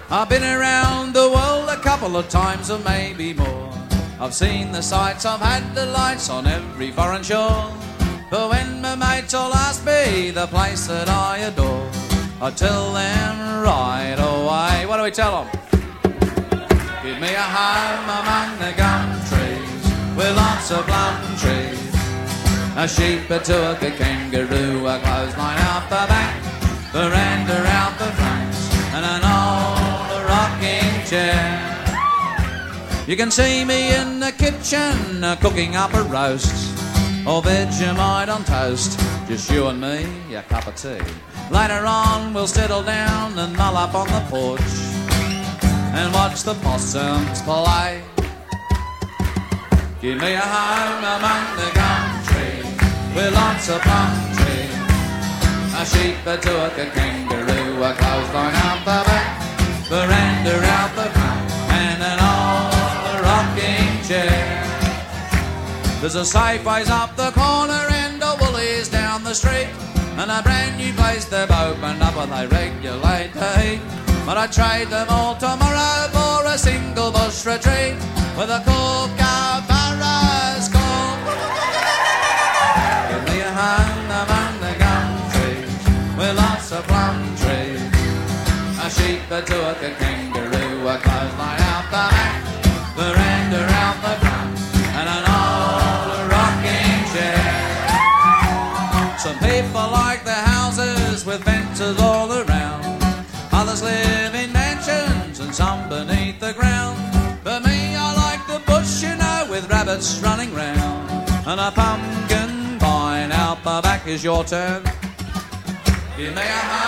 I've been around the world a couple of times or maybe more. I've seen the sights, I've had the lights on every foreign shore. But when my mates all ask me the place that I adore, I tell them right away. What do we tell them? Give me a home among the gum trees with lots of plum trees, a sheep, a turk, a kangaroo, a clothesline out the back, veranda out the front, and an old rocking chair. You can see me in the kitchen cooking up a roast or Vegemite on toast, just you and me, a cup of tea. Later on we'll settle down and mull up on the porch and watch the possums play. Give me a home among the gum trees with lots of plum trees, a sheep, a turk, a kangaroo, a clothesline out the back, veranda out the front, and an old rocking chair. There's a Safeways up the corner and a Woolies down the street, and a brand new place they've opened up and they regulate the heat. But I trade them all tomorrow for a single bush retreat with a kookaburra's call. Give me a home among the gum trees with lots of plum trees, a sheep, a turk, a kangaroo, a clothesline out the back, veranda out the front, and an old rocking chair. Some people like their houses with fences all around, others live in mansions and some beneath the ground. But me, I like the bush, you know, with rabbits running round, and a pumpkin vine out the back. Is your turn. Give me a